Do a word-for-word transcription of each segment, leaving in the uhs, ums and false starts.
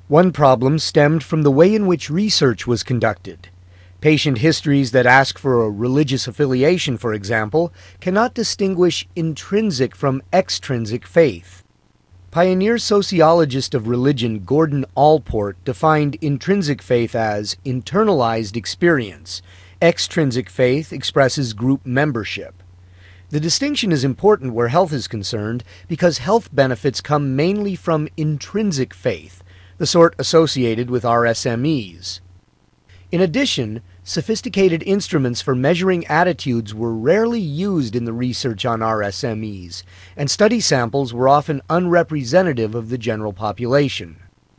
One problem stemmed from the way in which research was conducted. Patient histories that ask for a religious affiliation, for example, cannot distinguish intrinsic from extrinsic faith. Pioneer sociologist of religion Gordon Allport defined intrinsic faith as internalized experience. Extrinsic faith expresses group membership. The distinction is important where health is concerned because health benefits come mainly from intrinsic faith, the sort associated with R S M Es. In addition, sophisticated instruments for measuring attitudes were rarely used in the research on R S M Es, and study samples were often unrepresentative of the general population.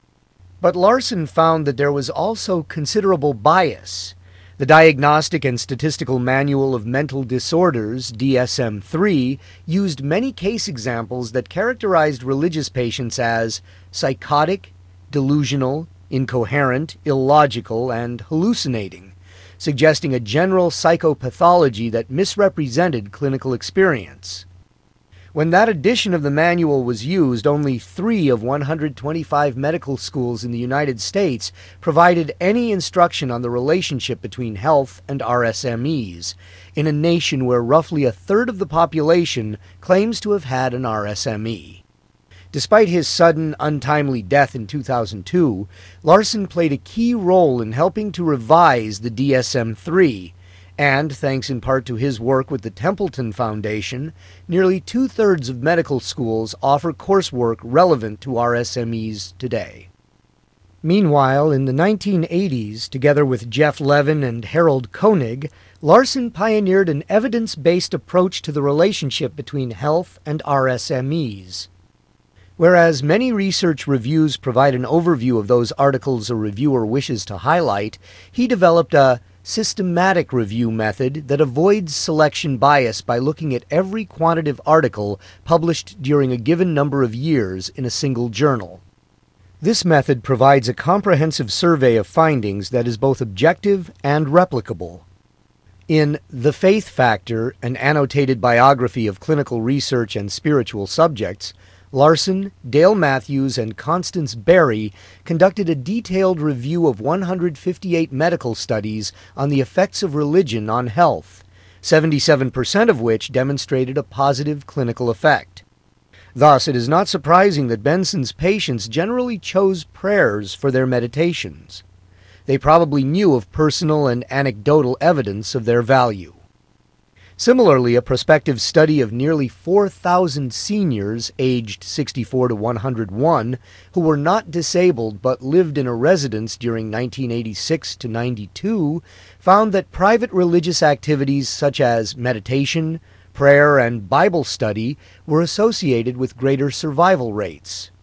But Larson found that there was also considerable bias. The Diagnostic and Statistical Manual of Mental Disorders, D S M three, used many case examples that characterized religious patients as psychotic, delusional, incoherent, illogical, and hallucinating, suggesting a general psychopathology that misrepresented clinical experience. When that edition of the manual was used, only three of one hundred twenty-five medical schools in the United States provided any instruction on the relationship between health and R S M Es, in a nation where roughly a third of the population claims to have had an R S M E. Despite his sudden, untimely death in two thousand two, Larson played a key role in helping to revise the D S M three, and, thanks in part to his work with the Templeton Foundation, nearly two-thirds of medical schools offer coursework relevant to R S M Es today. Meanwhile, in the nineteen eighties, together with Jeff Levin and Harold Koenig, Larson pioneered an evidence-based approach to the relationship between health and R S M Es. Whereas many research reviews provide an overview of those articles a reviewer wishes to highlight, he developed a systematic review method that avoids selection bias by looking at every quantitative article published during a given number of years in a single journal. This method provides a comprehensive survey of findings that is both objective and replicable. In The Faith Factor, an annotated biography of clinical research and spiritual subjects, Larson, Dale Matthews, and Constance Berry conducted a detailed review of one hundred fifty-eight medical studies on the effects of religion on health, seventy-seven percent of which demonstrated a positive clinical effect. Thus, it is not surprising that Benson's patients generally chose prayers for their meditations. They probably knew of personal and anecdotal evidence of their value. Similarly, a prospective study of nearly four thousand seniors aged sixty-four to one hundred one who were not disabled but lived in a residence during nineteen eighty-six to ninety-two found that private religious activities such as meditation, prayer, and Bible study were associated with greater survival rates.